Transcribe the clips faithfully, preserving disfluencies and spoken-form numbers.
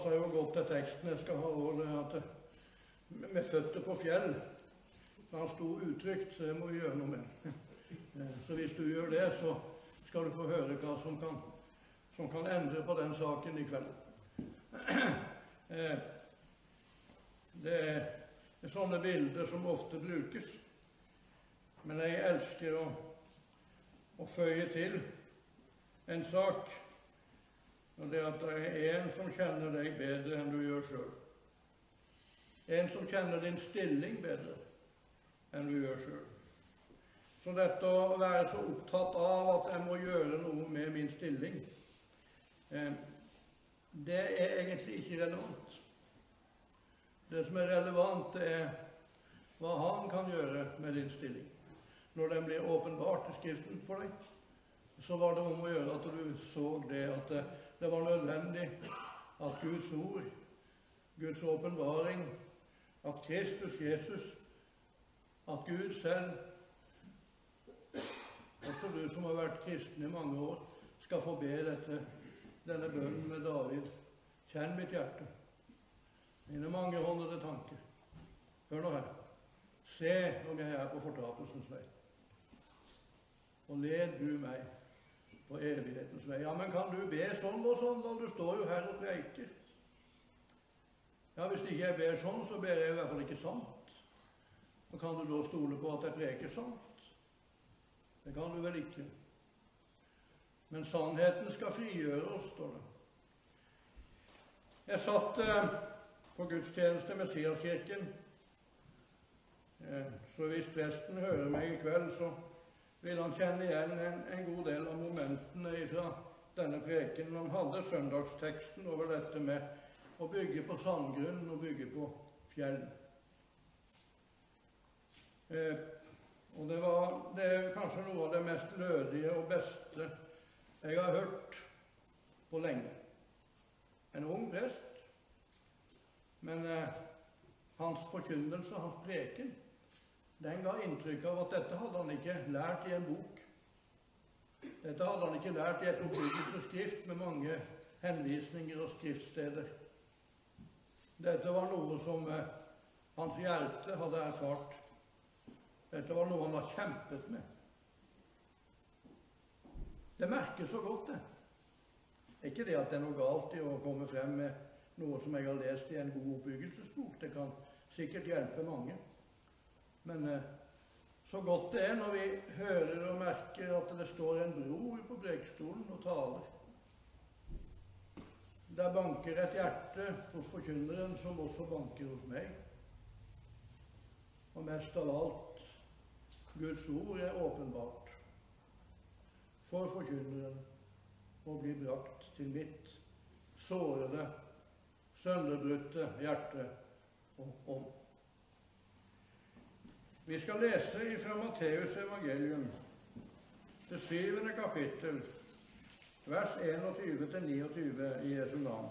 passer jo godt til teksten. Jeg skal ha ordet at med føtter på fjell. Han sto utrygt, så jeg må gjøre noe med. Så hvis du gjør det, så skal du få høre hva som kan, som kan endre på den saken i kveld. Det er sånne bilder som ofte brukes. Men jeg elsker å, å føye til en sak, og det at det er en som kjenner deg bedre enn du gjør selv. En som kjenner din stilling bedre enn du gjør selv. Så dette å være så opptatt av at jeg må gjøre noe med min stilling, eh, det er egentlig ikke relevant. Det som er relevant, det er hva han kan gjøre med din stilling. Når den blir åpenbart i Skriften for deg, så var det om å gjøre at du så det, at det, det var nødvendig at Guds ord, Guds åpenbaring, at Kristus Jesus, at Gud selv, også du som har vært kristen i mange år, skal få be dette, denne bønnen med David. Kjenn mitt hjerte, mine mangehåndede tanker. Hør nå her. Se om jeg er på fortapelsens vei. Og led du meg på evighetens vei. Ja, men kan du be sånn og sånn, da? Du står jo her og preiker. Ja, hvis ikke jeg ber sånn, så ber jeg i hvert fall ikke sant. Og kan du da stole på at jeg preker sant? Det kan du vel ikke. Men sannheten skal frigjøre oss, står det. Jeg satt eh, på gudstjeneste med Messiaskirken. Eh, så hvis presten hører meg i kveld, så vil han kjenne igjen en, en god del av momentene fra denne preken. Han hadde søndagsteksten over dette med å bygge på sandgrunn og bygge på fjell. Eh, og det, var, det er kanskje noe av det mest lødige og beste jeg har hørt på lenge. En ung prest, men eh, hans forkynnelse, hans preken, den ga inntrykk av at dette hadde han ikke lært i en bok. Dette hadde han ikke lært i et oppbyggende skrift med mange henvisninger og skriftsteder. Dette var noe som eh, hans hjerte hadde erfart. Dette var noe han har kjempet med. Det merker så godt, det. Ikke det at det er noe galt i å komme frem med noe som jeg har lest i en god oppbyggelsesbok. Det kan sikkert hjelpe mange. Men eh, så godt det er når vi hører og merker at det står en bror på prekestolen og taler. Der banker et hjerte hos forkynneren som også banker hos meg. Og mest av alt, Guds ord er åpenbart for forkynneren å bli brakt til mitt sårede, sønderbrutte hjerte og ånd. Vi skal lese fra Matteus evangelium, det syvende kapittel, vers enogtyve til niogtyve i Jesu navn.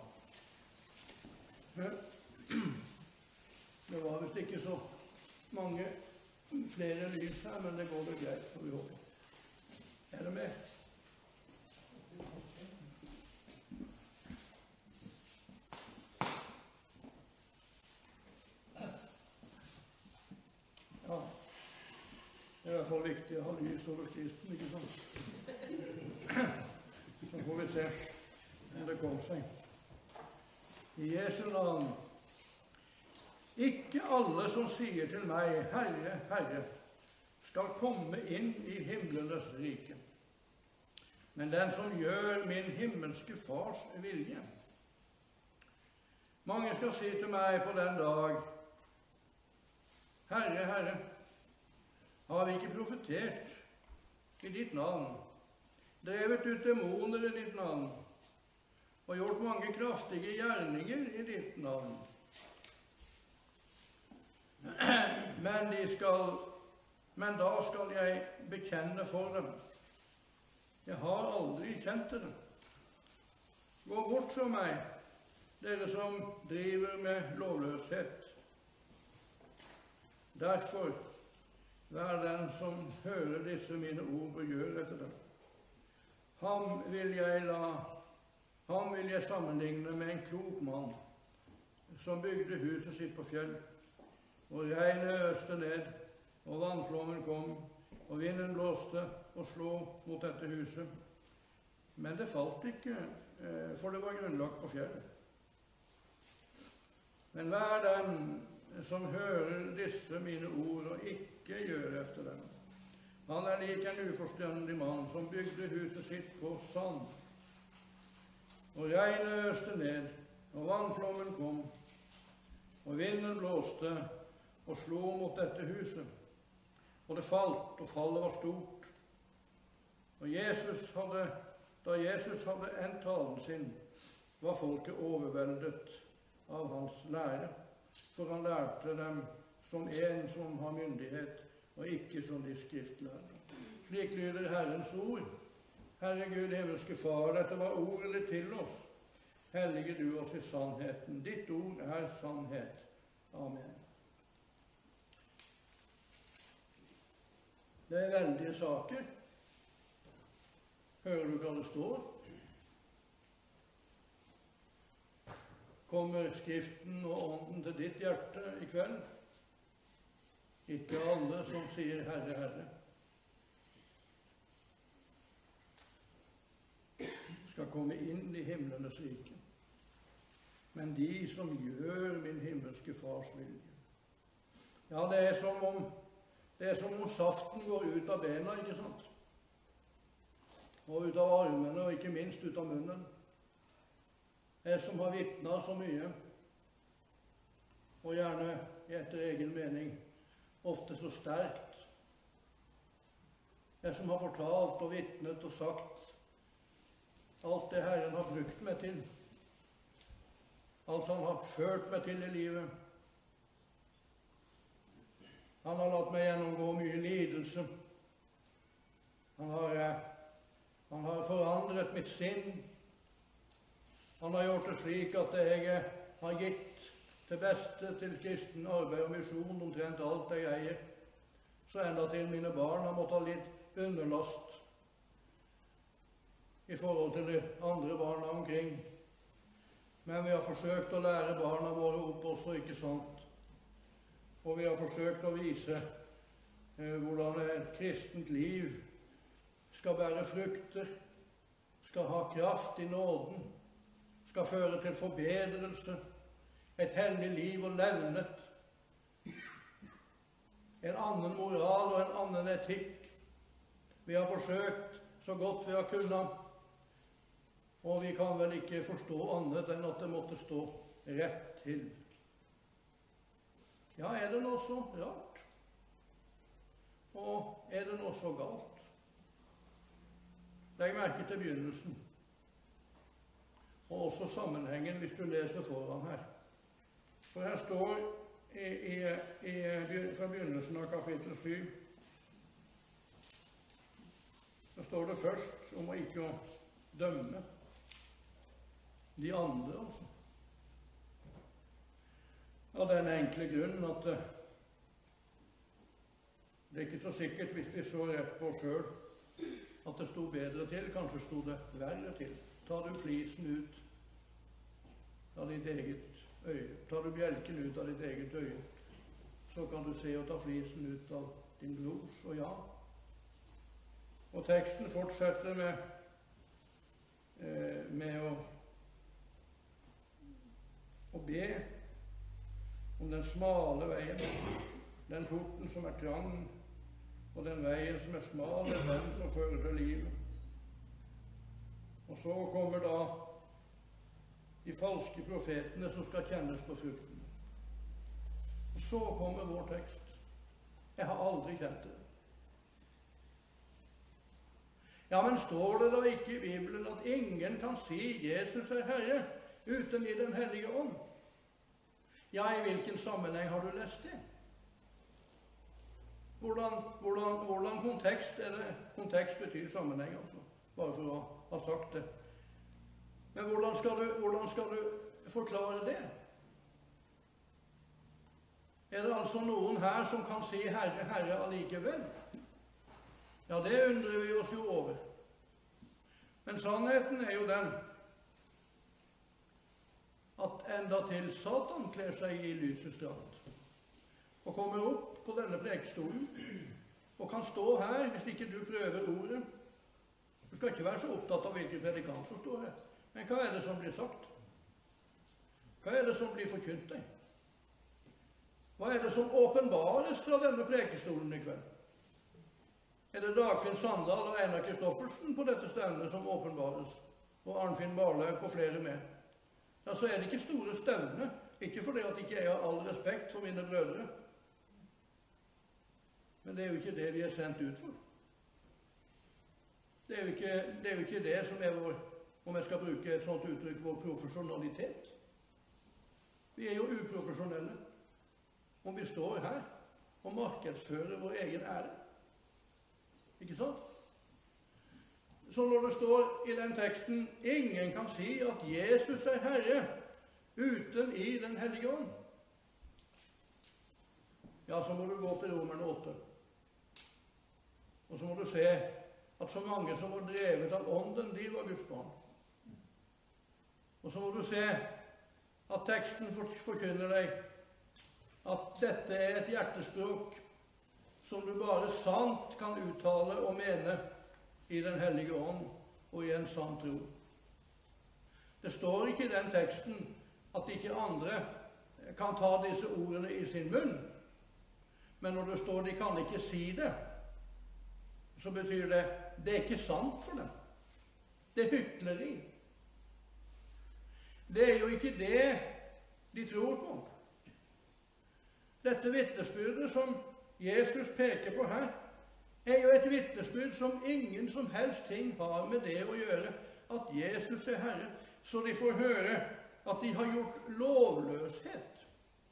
Det var visst ikke så mange flere lys her, men det går det greit, får vi håpe. Er det med? Ja, det er i hvert fall viktig å ha lys over Skriften, ikke sant? Så får vi se om det kom seg. I Jesu navn. Ikke alle som sier til meg, Herre, Herre, skal komme inn i himlenes rike, men den som gjør min himmelske fars vilje. Mange skal si til meg på den dag, Herre, Herre, har vi ikke profetert i ditt navn, drevet ut demoner i ditt navn, og gjort mange kraftige gjerninger i ditt navn? Men, de skal, men da skal jeg bekjenne for dem. Jeg har aldri kjent dere. Gå bort fra meg, dere som driver med lovløshet. Derfor, vær den som hører disse mine ord og gjør etter dem. Ham vil jeg la, ham vil jeg sammenligne med en klok mann, som bygde huset sitt på fjell, og regnet øste ned, og vannflommen kom, og vinden blåste og slo mot dette huset. Men det falt ikke, for det var grunnlagt på fjellet. Men hver den som hører disse mine ord og ikke gjør efter dem, han er lik en uforstandig mann som bygde huset sitt på sand. Og regnet øste ned, og vannflommen kom, og vinden blåste og slo mot dette huset. Og det falt, og fallet var stort. Og Jesus hadde, da Jesus hadde endt talen sin, var folket overveldet av hans lære, for han lærte dem som en som har myndighet, og ikke som de skriftlærde. Slik lyder Herrens ord. Herre Gud, himmelske Far, dette var ordet ditt til oss. Hellige du oss i sannheten. Ditt ord er sannhet. Amen. Det er veldige saker. Hører du hva det står? Kommer Skriften og Ånden til ditt hjerte i kveld? Ikke alle som sier Herre, Herre, skal komme inn i himlenes rike, men de som gjør min himmelske Fars vilje. Ja, det er som om, det er som om saften går ut av bena, ikke sant? Og ut av armene, og ikke minst ut av munnen. Jeg som har vittnet så mye, og gjerne etter egen mening, ofte så sterkt. Jeg som har fortalt og vittnet og sagt alt det Herren har brukt meg til, alt han har ført meg til i livet. Han har latt meg gjennomgå mye lidelse. Han har, han har forandret mitt sinn. Han har gjort det slik at jeg har gitt til beste til kristen arbeid og misjon omtrent alt jeg eier, så enda til mine barn har måttet ha litt underlast i forhold til de andre barna omkring. Men vi har forsøkt å lære barna våre opp også, ikke sant? Og vi har forsøkt å vise eh, hvordan et kristent liv skal bære frukter, skal ha kraft i nåden, skal føre til forbedrelse, et hellig liv og levnet, en annen moral og en annen etikk. Vi har forsøkt så godt vi har kunnet, og vi kan vel ikke forstå annet enn at det måtte stå rett til. Ja, er det noe så rart? Og er det noe så galt? Legg merke til begynnelsen, og også sammenhengen hvis du leser foran her. For her står i, i, i, fra begynnelsen av kapittel syv, så står det først om å ikke å dømme de andre, altså. Av den enkle grunnen at det, det er ikke så sikkert hvis vi så rett på selv at det sto bedre til, kanskje sto det verre til. Tar du flisen ut av ditt eget øye, tar du bjelken ut av ditt eget øye, så kan du se og ta flisen ut av din brors, og ja. Og teksten fortsetter med, eh, med å, å be om den smale veien, den porten som er trang, og den veien som er smal, er den som fører til livet. Og så kommer da de falske profetene som skal kjennes på frukten. Og så kommer vår tekst. Jeg har aldri kjent det. Ja, men står det da ikke i Bibelen at ingen kan si Jesus er Herre uten i den hellige ånd? Ja, i hvilken sammenheng har du lest det? Hvordan, hvordan, hvordan kontekst er det? Kontekst betyr sammenheng, altså. Bare for å ha sagt det. Men hvordan skal du, hvordan skal du forklare det? Er det altså noen her som kan si Herre, Herre allikevel? Ja, det undrer vi oss jo over. Men sannheten er jo den at enda til Satan kler seg i lysets drakt og kommer opp på denne prekestolen og kan stå her hvis ikke du prøver ordet. Du skal ikke være så opptatt av hvilken predikant som står her. Men hva er det som blir sagt? Hva er det som blir forkynt deg? Hva er det som åpenbares fra denne prekestolen i kveld? Er det Dagfinn Sandal og Einar Kristoffersen på dette stevnet som åpenbares, og Arnfinn Barlaug og flere med? Ja, så er det ikke store stevne, ikke fordi at jeg ikke har all respekt for mine brødre. Men det er jo ikke det vi er sendt ut for. Det er jo ikke det, er jo ikke det som er vår, om jeg skal bruke et sånt uttrykk, vår profesjonalitet. Vi er jo uprofesjonelle om vi står her og markedsfører vår egen ære. Ikke sant? Så når det står i den teksten, ingen kan si at Jesus er Herre uten i den hellige ånd. Ja, så må du gå til Romerne åtte. Og så må du se at så mange som var drevet av ånden, de var Guds barn. Og så må du se at teksten forkynner deg at dette er et hjertespråk som du bare sant kan uttale og mene i den hellige ånd og i en sann tro. Det står ikke i den teksten at ikke andre kan ta disse ordene i sin munn, men når det står de kan ikke si det, så betyr det det er ikke sant for dem. Det er hykleri. Det er jo ikke det de tror på. Dette vitnesbyrdet som Jesus peker på her, er jo et vitnesbyrd som ingen som helst ting har med det å gjøre at Jesus er Herre, så de får høre at de har gjort lovløshet.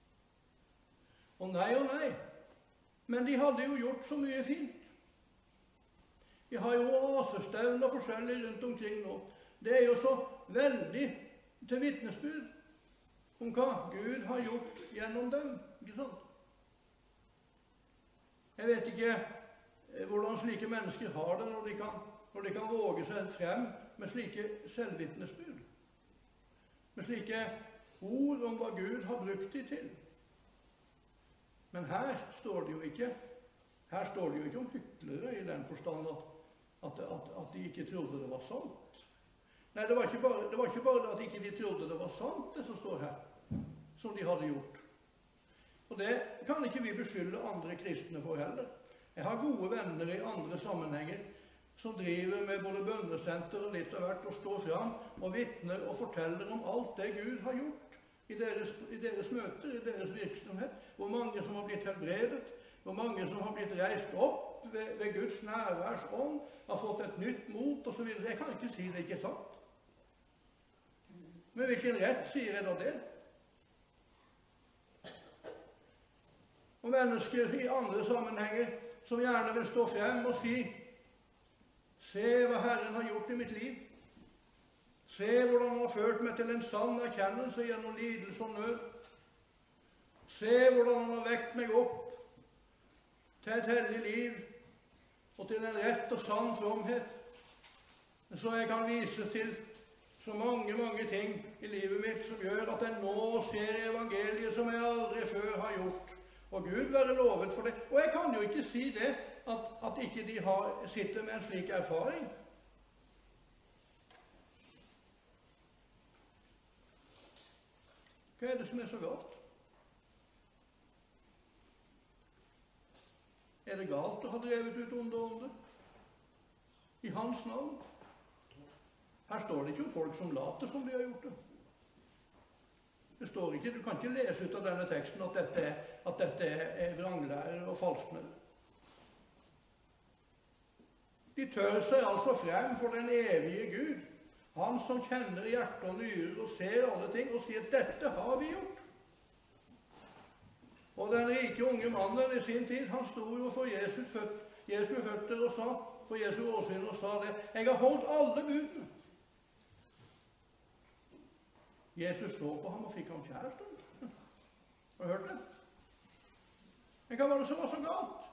Og nei og nei, men de hadde jo gjort så mye fint. De har jo oasestevner forskjellig rundt omkring nå. Det er jo så veldig til vitnesbyrd om hva Gud har gjort gjennom dem, ikke sant? Jeg vet ikke hvordan slike mennesker har det når de kan, når de kan våge seg frem med slike selvvitnesbyrd. Med slike ord om hva Gud har brukt de til. Men her står det jo ikke, her står det jo ikke om hyklere i den forstand at, at, at, at de ikke trodde det var sant. Nei, det var ikke bare, det var ikke bare at ikke de trodde det var sant, det som står her, som de hadde gjort. Og det kan ikke vi beskylde andre kristne for heller. Jeg har gode venner i andre sammenhenger som driver med både bønnesenter og litt av hvert og står fram og vittner og forteller om alt det Gud har gjort i deres, i deres møter, i deres virksomhet. Hvor mange som har blitt helbredet, hvor mange som har blitt reist opp ved, ved Guds nærværs ånd, har fått et nytt mot og så videre. Jeg kan ikke si det ikke sant. Med hvilken rett sier jeg da det? Og mennesker i andre sammenhenger som gjerne vil stå frem og si: se hva Herren har gjort i mitt liv. Se hvordan han har ført meg til en sann erkjennelse gjennom lidelse og nød. Se hvordan han har vekt meg opp til et hellig liv og til en rett og sann fromhet. Så jeg kan vise til så mange, mange ting i livet mitt som gjør at jeg nå ser evangeliet som jeg aldri før har gjort. Og Gud være lovet for det. Og jeg kan jo ikke si det, at, at ikke de har, sitter med en slik erfaring. Hva er det som er så galt? Er det galt å ha drevet ut onde ånder? I hans navn? Her står det ikke om folk som later som de har gjort det. Det står ikke, du kan ikke lese ut av denne teksten at dette er, at dette er vranglærer og falskner. De tør seg altså frem for den evige Gud, han som kjenner hjerte og nyrer og ser alle ting, og sier at dette har vi gjort. Og den rike unge mannen i sin tid, han sto jo for Jesus, føt, Jesu føtter og sa, for Jesu åsyn og sa det: jeg har holdt alle budene. Jesus så på ham og fikk ham kjæreste. Har du hørt det? Men hva var det som var så galt?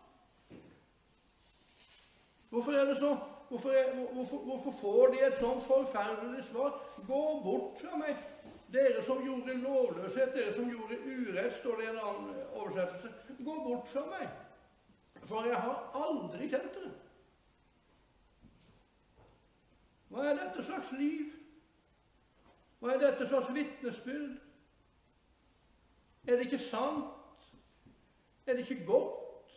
Hvorfor er det så? Hvorfor, er, hvorfor, hvorfor får de et sånt forferdelig svar? Gå bort fra meg, Dere som gjorde lovløshet, dere som gjorde urett, står det i en annen oversettelse, gå bort fra meg, for jeg har aldri kjent dere. Hva er dette slags liv? Hva er dette slags vitnesbyrd? Er det ikke sant? Er det ikke godt?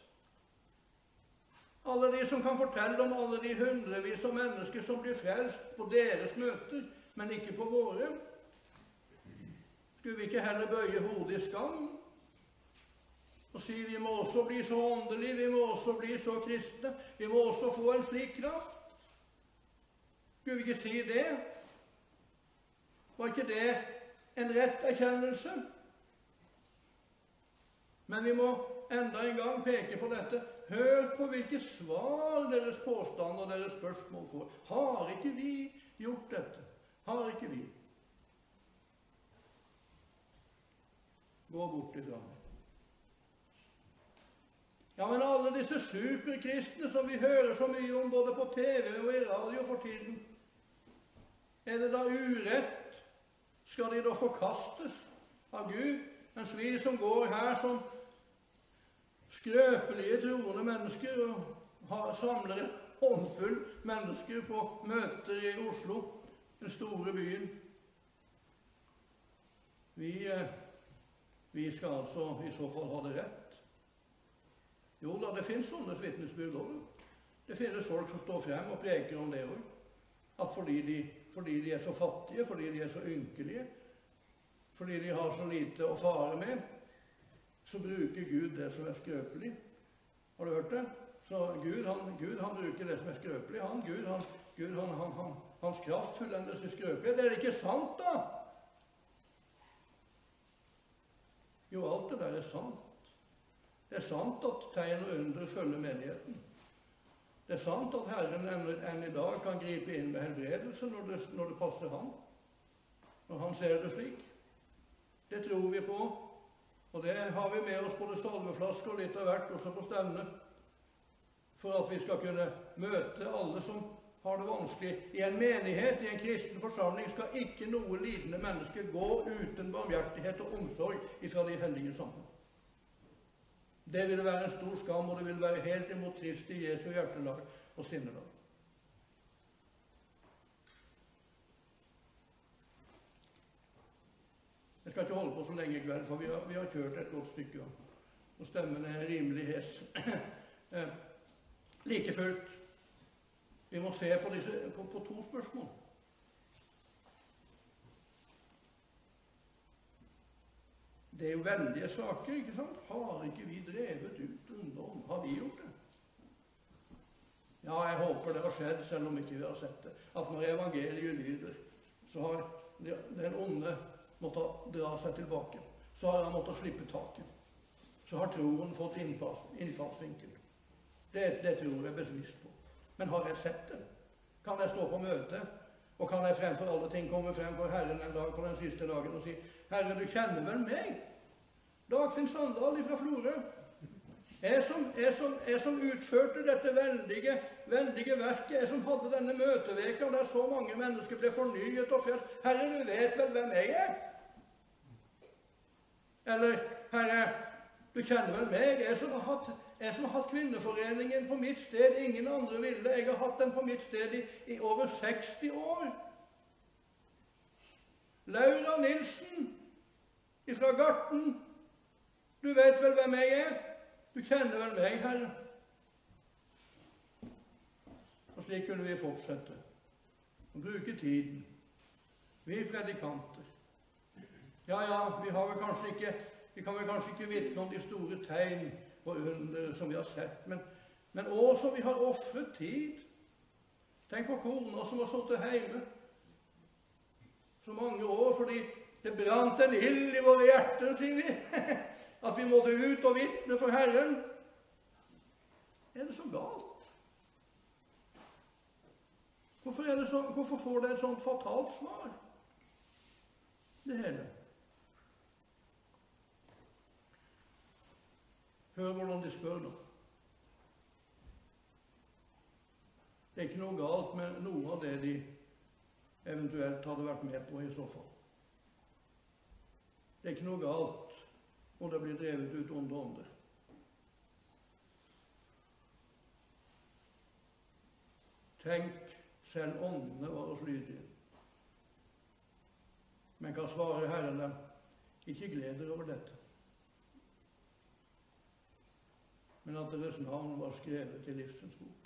Alle de som kan fortelle om alle de hundrevis av mennesker som blir frelst på deres møter, men ikke på våre. Skulle vi ikke heller bøye hodet i skam og si vi må også bli så åndelige, vi må også bli så kristne, vi må også få en slik kraft? Skulle vi ikke si det? Var ikke det en rett erkjennelse? Men vi må enda en gang peke på dette. Hør på hvilke svar deres påstand og deres spørsmål får. Har ikke vi gjort dette? Har ikke vi? Gå bort ifra meg. Ja, men alle disse superkristne som vi hører så mye om både på T V og i radio for tiden, er det da urett? Skal de da forkastes av Gud, mens vi som går her som skrøpelige troende mennesker og har, samler en håndfull mennesker på møter i Oslo, den store byen. Vi, vi skal altså i så fall ha det rett. Jo da, det finnes sånne vitnesbyrd også. Det finnes folk som står frem og preker om det også. At fordi de, fordi de er så fattige, fordi de er så ynkelige, fordi de har så lite å fare med, så bruker Gud det som er skrøpelig. Har du hørt det? Så Gud, han, Gud, han bruker det som er skrøpelig. Han, Gud, han, Gud, han, han, han, hans kraft fullendes i skrøpelighet. Det er ikke sant, da? Jo, alt det der er sant. Det er sant at tegn og under følger menigheten. Det er sant at Herren enn, enn i dag kan gripe inn med helbredelse når det, når det passer ham. Når han ser det slik. Det tror vi på. Og det har vi med oss både salveflasker og litt av hvert også på stevne. For at vi skal kunne møte alle som har det vanskelig. I en menighet, i en kristen forsamling, skal ikke noe lidende menneske gå uten barmhjertighet og omsorg ifra de hellige sammen. Det vil være en stor skam, og det vil være helt imot Kristi Jesu hjertelag og sinnelag. Jeg skal ikke holde på så lenge i kveld, for vi har, vi har kjørt et godt stykke, og stemmen er rimelig hes. eh, like fullt, vi må se på, disse, på, på to spørsmål. Det er jo veldige saker, ikke sant? Har ikke vi drevet ut ungdom? Har vi gjort det? Ja, jeg håper det har skjedd, selv om ikke vi har sett det. At når evangeliet lyder, så har den onde måtte dra seg tilbake. Så har han måttet slippe taket. Så har troen fått innpass, innfallsvinkel. Det, det tror jeg bevisst på. Men har jeg sett det? Kan jeg stå på møte, og kan jeg fremfor alle ting komme frem for Herren en dag på den siste dagen og si, Herre, du kjenner vel meg? Dagfinn Sandal fra Florø. Jeg som, jeg, som, jeg som utførte dette veldige, veldige verket, jeg som hadde denne møteveka der så mange mennesker ble fornyet og frelst. Herre, du vet vel hvem jeg er? Eller, Herre, du kjenner vel meg? Jeg som har hatt, jeg som har hatt kvinneforeningen på mitt sted, ingen andre ville. Jeg har hatt den på mitt sted i, i over seksti år. Laura Nilsen fra Garten. Du vet vel hvem jeg er? Du kjenner vel meg, Herre? Og slik kunne vi fortsette. Og bruke tiden. Vi predikanter. Ja, ja, vi, har vel kanskje ikke, vi kan vel kanskje ikke vitne om de store tegn og under som vi har sett, men, men også vi har offret tid. Tenk på kona som har sittet hjemme så mange år, fordi det brant en ild i våre hjerter, sier vi. At vi måtte ut og vitne for Herren. Er det så galt? Hvorfor, er det så, hvorfor får det et sånt fatalt svar? Det hele. Hør hvordan de spør nå. Det er ikke noe galt med noe av det de eventuelt hadde vært med på i så fall. Det er ikke noe galt om det blir drevet ut onde ånder. Tenk, selv åndene var oss lydige. Men kan svare Herren dem, ikke gled dere over dette, men at deres navn var skrevet i livsens bok.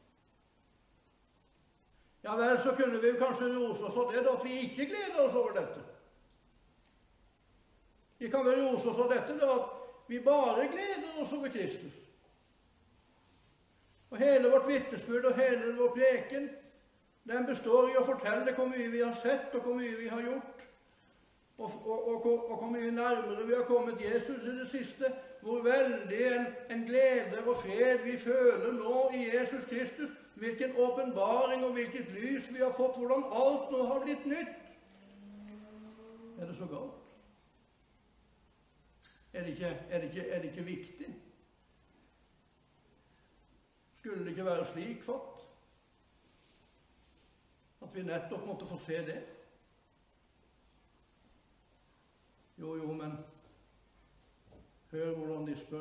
Ja vel, så kunne vi kanskje rose oss av det, at vi ikke gleder oss over dette. Vi kan vel rose oss av dette, da, at vi bare gleder oss over Kristus. Og hele vårt vitnesbyrd og hele vår preken, den består i å fortelle hvor mye vi har sett og hvor mye vi har gjort, og, og, og, og hvor mye nærmere vi har kommet Jesus i det siste, hvor veldig en, en glede og fred vi føler nå i Jesus Kristus, hvilken åpenbaring og hvilket lys vi har fått, hvordan alt nå har blitt nytt. Er det så galt? Er det ikke, er det ikke, er det ikke viktig? Skulle det ikke være slik fatt? At vi nettopp måtte få se det? Jo, jo, men hør hvordan de spør.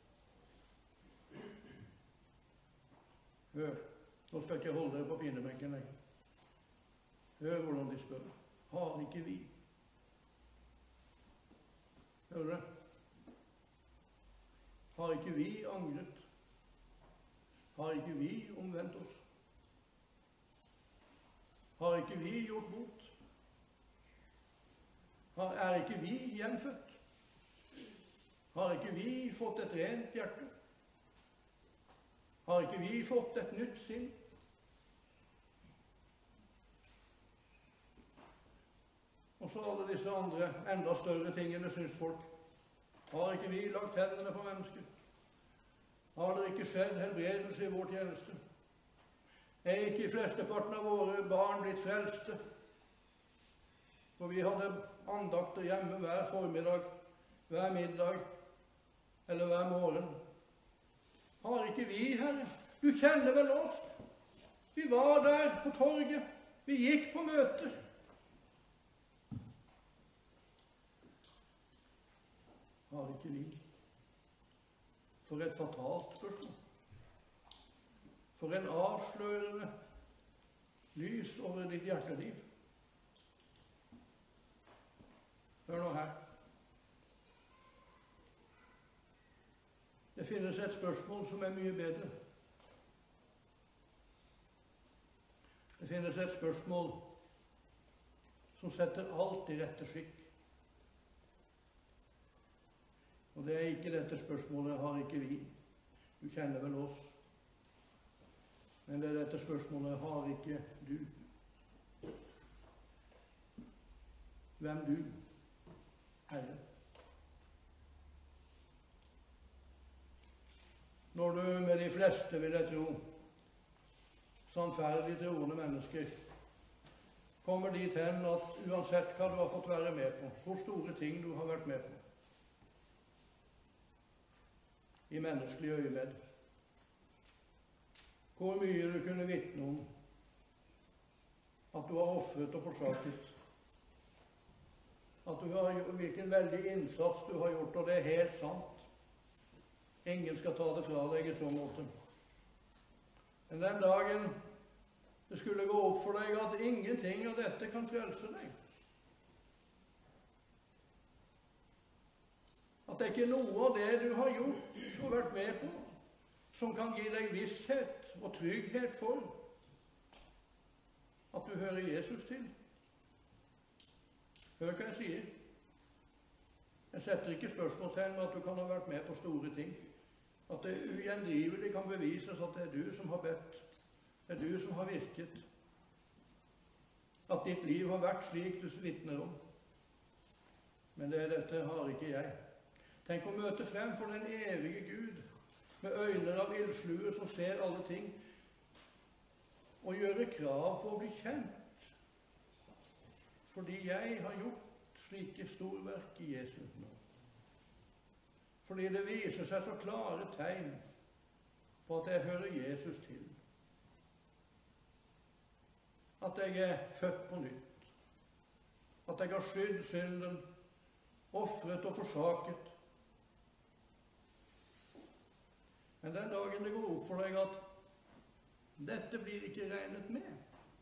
Hør. Nå skal jeg ikke holde dere på pinebenken lenger. Hør hvordan de spør. Har ikke vi? Hører du? Har ikke vi angret? Har ikke vi omvendt oss? Har ikke vi gjort bot? Har, er ikke vi gjenfødt? Har ikke vi fått et rent hjerte? Har ikke vi fått et nytt sinn? Og så alle disse andre, enda større tingene, synes folk. Har ikke vi lagt hendene på mennesker? Har det ikke skjedd helbredelse i vår tjeneste? Er ikke i flesteparten av våre barn blitt frelste? For vi hadde andakter hjemme hver formiddag, hver middag, eller hver morgen. Har ikke vi, Herre? Du kjenner vel oss? Vi var der på torget. Vi gikk på møter. Har ikke vi? For et fatalt spørsmål. For en avslørende lys over ditt hjerteliv. Hør nå her. Det finnes et spørsmål som er mye bedre. Det finnes et spørsmål som setter alt i rette skikk. Og det er ikke dette spørsmålet, har ikke vi. Du kjenner vel oss. Men det er dette spørsmålet, har ikke du. Hvem du, Herre? Når du med de fleste, vil jeg tro, sannferdig troende mennesker, kommer dit hen at uansett hva du har fått være med på, hvor store ting du har vært med på, i menneskelig øyemed, hvor mye du kunne vitne om at du har offret og forsaket, at du har, hvilken veldig innsats du har gjort, og det er helt sant. Ingen skal ta det fra deg i så måte. Men den dagen det skulle gå opp for deg at ingenting av dette kan frelse deg, at det er ikke noe av det du har gjort og vært med på, som kan gi deg visshet og trygghet for at du hører Jesus til. Hør hva jeg sier. Jeg setter ikke spørsmålstegn med at du kan ha vært med på store ting. At det ugjendrivelig kan bevises at det er du som har bedt. Det er du som har virket. At ditt liv har vært slik du vitner om. Men det, dette har ikke jeg. Tenk å møte frem for den evige Gud, med øyne av ildslue som ser alle ting, og gjøre krav på å bli kjent, fordi jeg har gjort slike storverk i Jesu navn. Fordi det viser seg så klare tegn på at jeg hører Jesus til. At jeg er født på nytt. At jeg har skydd synden offret og forsaket. Men den dagen det går opp for deg at dette blir ikke regnet med.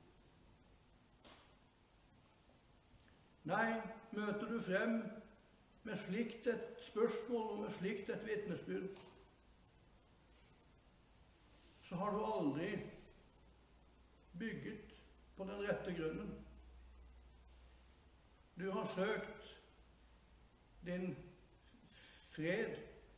Nei, møter du frem med slikt et spørsmål og med slikt et vitnesbyrd, så har du aldri bygget på den rette grunnen. Du har søkt din fred,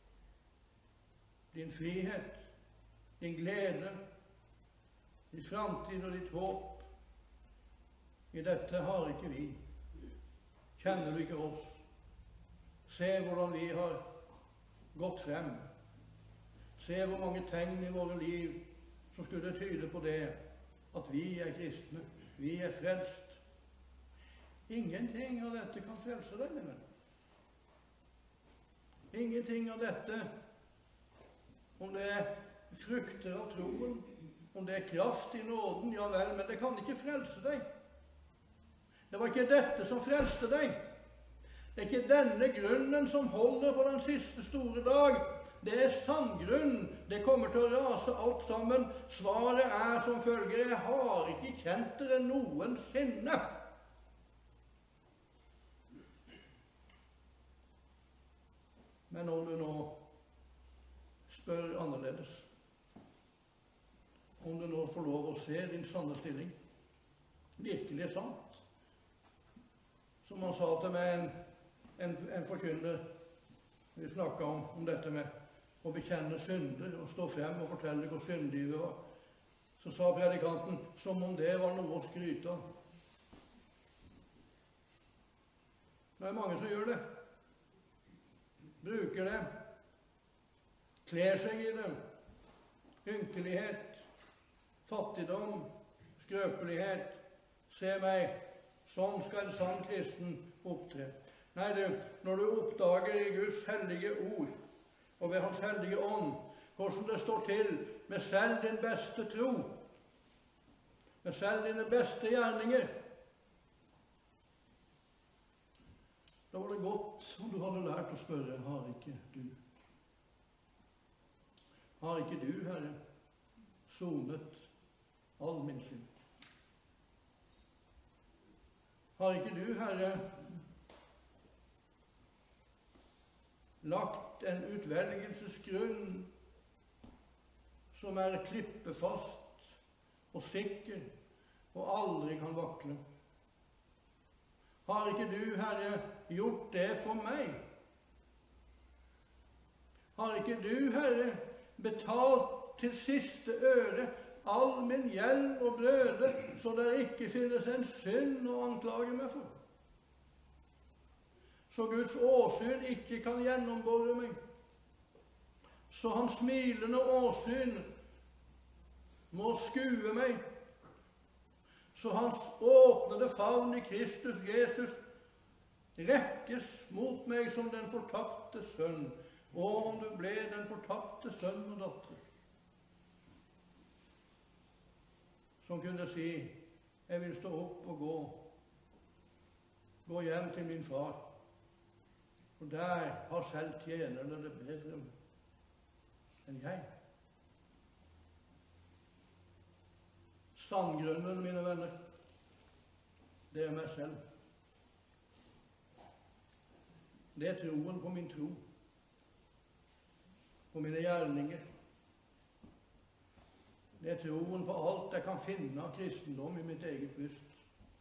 din frihet, din glede, din framtid og ditt håp. I dette har ikke vi. Kjenner du ikke oss? Se hvordan vi har gått frem. Se hvor mange tegn i våre liv som skulle tyde på det, at vi er kristne, vi er frelst. Ingenting av dette kan frelse deg, min venn. Ingenting av dette, om det er frukter av troen, om det er kraft i nåden, ja vel, men det kan ikke frelse deg. Det var ikke dette som frelste deg. Det er ikke denne grunnen som holder på den siste store dag. Det er sandgrunn. Det kommer til å rase alt sammen. Svaret er som følger: jeg har ikke kjent dere noensinne. Men om du nå spør annerledes, om du nå får lov å se din sanne stilling, virkelig sant, som han sa til meg, en, en, en forkynner, vi snakket om, om dette med å bekjenne synder og stå frem og fortelle hvor syndige vi var, så sa predikanten som om det var noe å skryte av. Det er mange som gjør det. Bruker det. Kler seg i det. Ynkelighet, fattigdom, skrøpelighet. Se meg, sånn skal en sann kristen opptre. Nei, du, når du oppdager i Guds hellige ord og ved Hans hellige ånd hvordan det står til med selv din beste tro, med selv dine beste gjerninger, da var det godt om du hadde lært å spørre: har ikke du? Har ikke du, Herre, sonet all min synd? Har ikke du, Herre, lagt en utvelgelsesgrunn som er klippefast og sikker og aldri kan vakle? Har ikke du, Herre, gjort det for meg? Har ikke du, Herre, betalt til siste øre all min gjeld og brøde, så det ikke finnes en synd å anklage meg for? Så Guds åsyn ikke kan gjennombore meg, så hans smilende åsyn må skue meg, så hans åpnede favn i Kristus Jesus rekkes mot meg som den fortapte sønn, og om du ble den fortapte sønn og datter, som kunne si: jeg vil stå opp og gå, gå hjem til min far, og der har selv tjenerne det bedre enn jeg. Sandgrunnen, mine venner, det er meg selv. Det er troen på min tro, på mine gjerninger. Det er troen på alt jeg kan finne av kristendom i mitt eget bryst.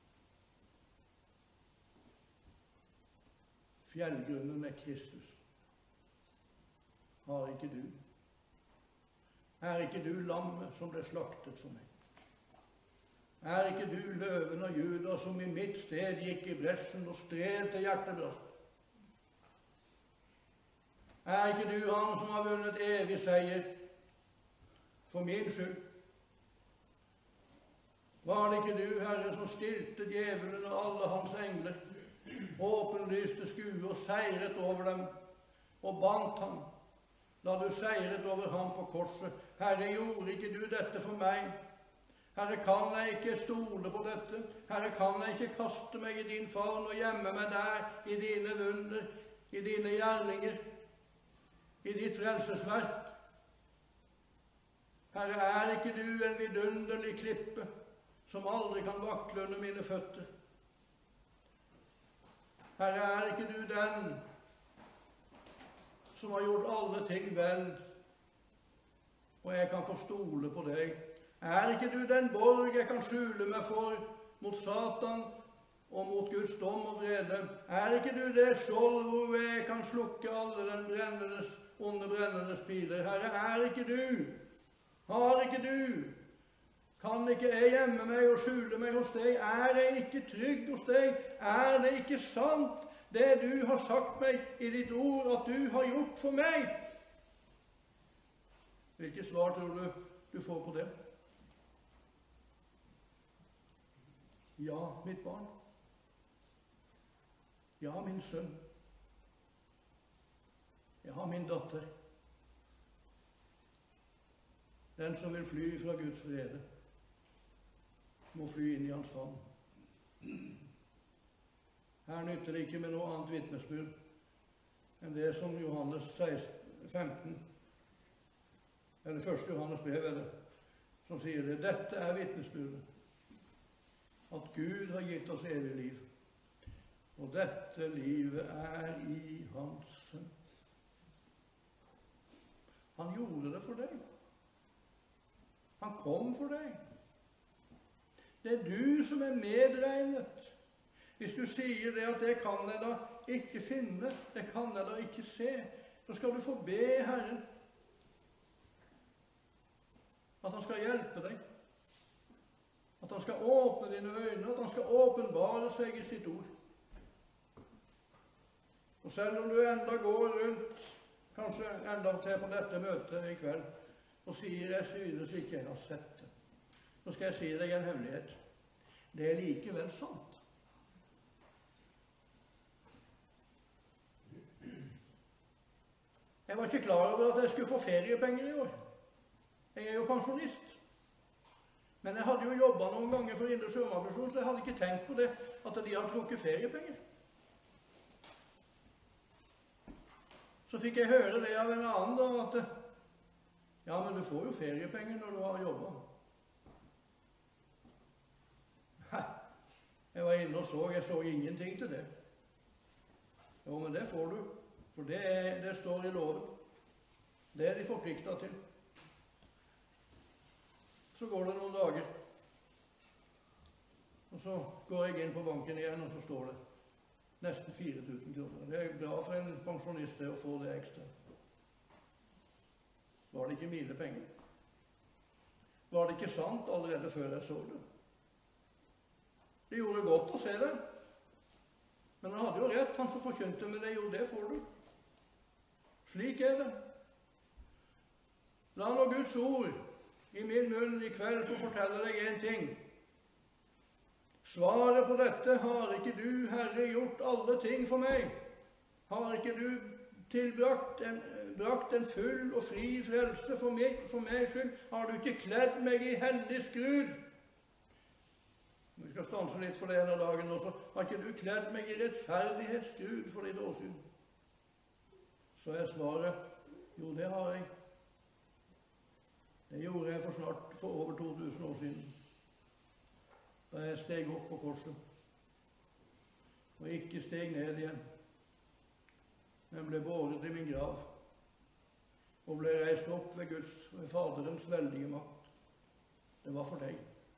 Fjellgrunnen er Kristus. Har ikke du? Er ikke du lammet som ble slaktet for meg? Er ikke du løven av Juda som i mitt sted gikk i bresjen og stred til hjertebrast? Er ikke du han som har vunnet evig seier for min skyld? Var det ikke du, Herre, som stilte djevelen og alle hans engler, åpenlyste skue og seiret over dem, og bandt ham, da du seiret over ham på korset? Herre, gjorde ikke du dette for meg? Herre, kan jeg ikke stole på dette? Herre, kan jeg ikke kaste meg i din favn og gjemme meg der i dine vunder, i dine gjerninger, i ditt frelsesverk? Herre, er ikke du en vidunderlig klippe som aldri kan vakle under mine føtter? Herre, er ikke du den som har gjort alle ting vel, og jeg kan få stole på deg? Er ikke du den borg jeg kan skjule meg for mot Satan og mot Guds dom og vrede? Er ikke du det skjold hvor jeg kan slukke alle den brennende, onde brennende piler? Herre, er ikke du? Har ikke du? Kan ikke jeg gjemme meg og skjule meg hos deg? Er jeg ikke trygg hos deg? Er det ikke sant det du har sagt meg i ditt ord at du har gjort for meg? Hvilket svar tror du du får på det? Ja, mitt barn. Ja, min sønn. Ja, min datter. Den som vil fly fra Guds vrede, må fly inn i hans favn. Her nytter det ikke med noe annet vitnesbyrd enn det som Johannes femten, eller første Johannes brev, eller, som sier det. Dette er vitnesbyrdet, at Gud har gitt oss evig liv, og dette livet er i hans sønn. Han gjorde det for deg. Han kom for deg. Det er du som er medregnet. Hvis du sier det at det kan jeg da ikke finne, det kan jeg da ikke se, så skal du få be Herren at han skal hjelpe deg, at han skal åpne dine øyne, at han skal åpenbare seg i sitt ord. Og selv om du enda går rundt, kanskje enda til på dette møtet i kveld, og sier jeg synes ikke jeg har sett det, så skal jeg si deg en hemmelighet. Det er likevel sant. Jeg var ikke klar over at jeg skulle få feriepenger i år. Jeg er jo pensjonist. Men jeg hadde jo jobbet noen ganger for Indre Sjømannsorganisasjon, så jeg hadde ikke tenkt på det, at de hadde trukket feriepenger. Så fikk jeg høre det av en annen da, at ja, men du får jo feriepenger når du har jobbet. Jeg var inne og så, jeg så ingenting til det. Jo, men det får du, for det, er, det står i loven. Det er de forpliktet til. Så går det noen dager, og så går jeg inn på banken igjen, og så står det nesten fire tusen kroner. Det er bra for en pensjonist å få det ekstra. Var det ikke mine penger? Var det ikke sant allerede før jeg så det? Det gjorde godt å se det. Men han hadde jo rett, han som forkynte, men det, jo, det får du. Slik er det. La nå Guds ord i min munn i kveld få fortelle deg en ting. Svaret på dette: har ikke du, Herre, gjort alle ting for meg? Har ikke du tilbrakt en, brakt en full og fri frelse for meg, for meg skyld? Har du ikke kledd meg i hellig skrud? Vi skal stanse litt for det denne dagen også. Har ikke du kledd meg i rettferdighetsskrud for ditt åsyn? Så er svaret: jo, det har jeg. Det gjorde jeg for snart for over to tusen år siden, da jeg steg opp på korset, og ikke steg ned igjen, men ble båret i min grav, og ble reist opp ved Guds, ved Faderens veldige makt. Det var for deg.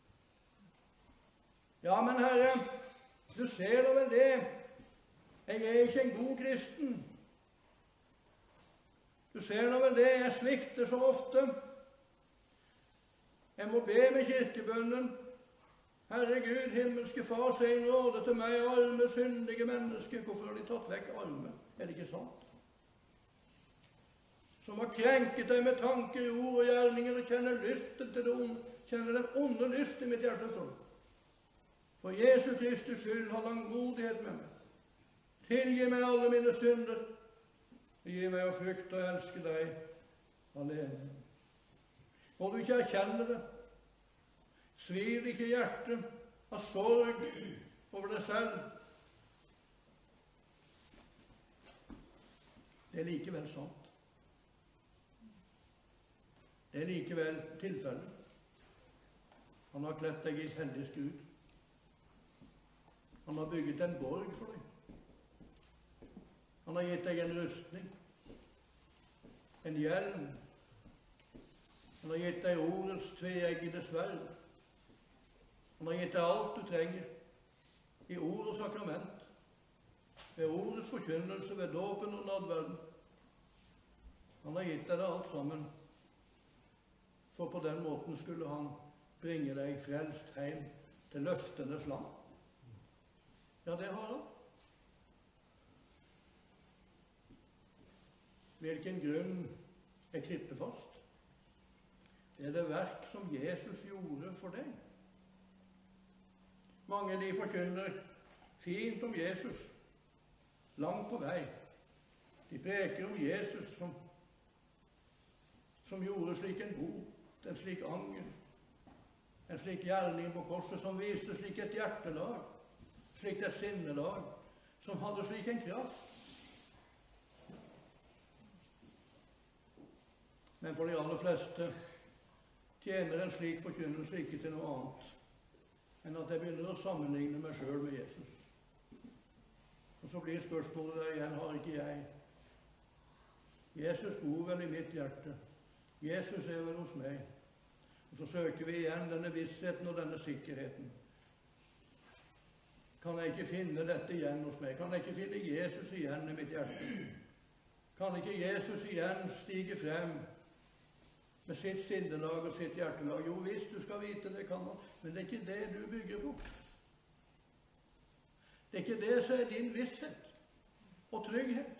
Ja, men Herre, du ser da vel det. Jeg er ikke en god kristen. Du ser da vel det, jeg svikter så ofte. Jeg må be med kirkebønnen: Herre Gud, himmelske Far, se i nåde til meg, arme, syndige menneske. Hvorfor har de tatt vekk arme? Er det ikke sant? Som har krenket deg med tanker, ord og gjerninger, og kjenner lysten til det onde, kjenner den onde lyst i mitt hjerte, står det. For Jesu Kristus skyld, ha langmodighet med meg. Tilgi meg alle mine synder. Gi meg å frykte og elske deg alene. Må du ikke erkjenne det? Svir ikke hjertet av sorg over deg selv? Det er likevel sant. Det er likevel tilfellet. Han har kledt deg i hellig skrud. Han har bygget en borg for deg. Han har gitt deg en rustning, en hjelm. Han har gitt deg ordets tveeggede sverd. Han har gitt deg alt du trenger i ord og sakrament, ved ordets forkynnelse, ved dåpen og nadverden. Han har gitt deg det alt sammen, for på den måten skulle han bringe deg frelst hjem til løftenes land. Ja, det har han. Hvilken grunn er klippefast? Det er det verk som Jesus gjorde for deg. Mange de forkynner fint om Jesus, langt på vei. De preker om Jesus som, som gjorde slik en bot, en slik anger, en slik gjerning på korset, som viste slik et hjertelag, slik et sinnelag, som hadde slik en kraft. Men for de aller fleste tjener en slik forkynnelse ikke til noe annet enn at jeg begynner å sammenligne meg selv med Jesus. Og så blir spørsmålet der igjen, har ikke jeg? Jesus bor vel i mitt hjerte. Jesus er vel hos meg. Og så søker vi igjen denne vissheten og denne sikkerheten. Kan jeg ikke finne dette igjen hos meg? Kan jeg ikke finne Jesus igjen i mitt hjerte? Kan ikke Jesus igjen stige frem med sitt sinnelag og sitt hjertelag? Jo, hvis du skal vite det, kan man. Men det er ikke det du bygger på. Det er ikke det som er din visshet og trygghet.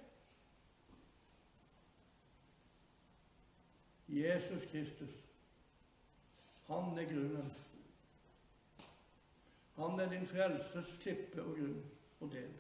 Jesus Kristus, han er grunnen. Han er din frelses klippe og grunn og del.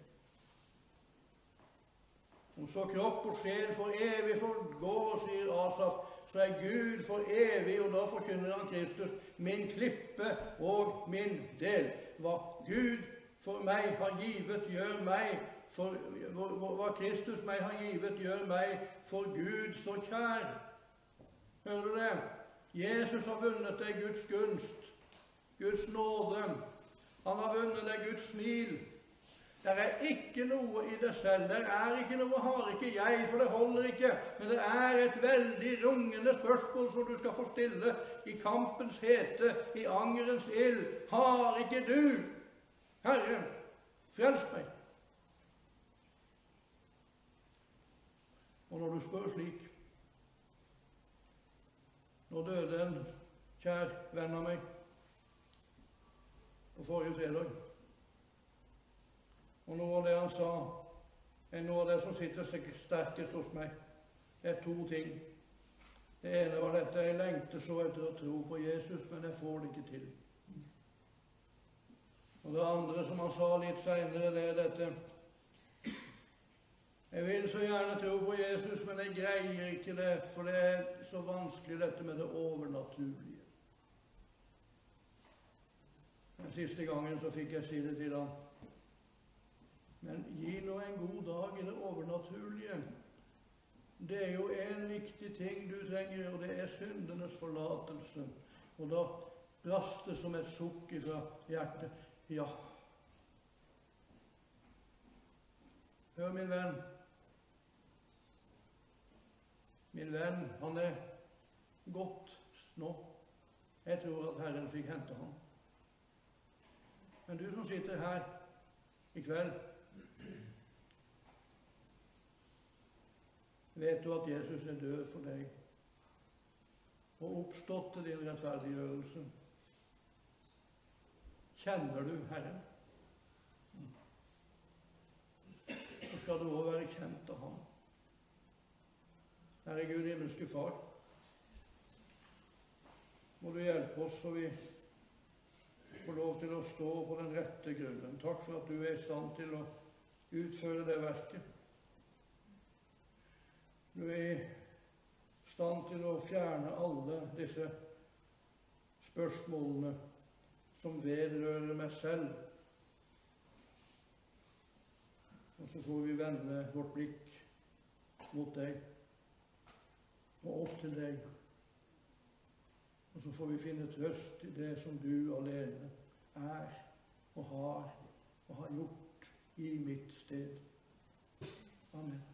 Om så kropp og sjel for evig forgå, sier Asaf, så er Gud for evig, og da forkynner han Kristus, min klippe og min del. Hva Gud for meg har givet, gjør meg, for, hva Kristus meg har givet, gjør meg for Gud så kjær. Hører du det? Jesus har vunnet deg Guds gunst, Guds nåde. Han har vunnet deg Guds smil. Det er ikke noe i det selv. Det er ikke noe, har ikke jeg, for det holder ikke. Men det er et veldig rungende spørsmål som du skal få stille i kampens hete, i angerens ild. Har ikke du, Herre, frelst meg? Og når du spør slik, nå døde en kjær venn av meg på forrige fredag. Og noe av det han sa, er noe av det som sitter sterkest hos meg. Det er to ting. Det ene var dette: jeg lengter så etter å tro på Jesus, men jeg får det ikke til. Og det andre som han sa litt senere, det er dette: jeg vil så gjerne tro på Jesus, men jeg greier ikke det, for det er så vanskelig dette med det overnaturlige. Den siste gangen så fikk jeg si det til ham. Men gi nå en god dag i det overnaturlige. Det er jo en viktig ting du trenger, og det er syndenes forlatelse. Og da brast det som et sukk fra hjertet. Ja. Hør, min venn. Min venn, han er godt nå. Jeg tror at Herren fikk hente ham. Men du som sitter her i kveld, vet du at Jesus er død for deg og oppstått til din rettferdiggjørelse? Kjenner du Herren? Så skal du også være kjent av ham. Herre Gud, himmelske Far, må du hjelpe oss så vi får lov til å stå på den rette grunnen. Takk for at du er i stand til å utføre det verket. Du er i stand til å fjerne alle disse spørsmålene som vedrører meg selv. Og så får vi vende vårt blikk mot deg og opp til deg. Og så får vi finne trøst i det som du alene er og har og har gjort i mitt sted. Amen.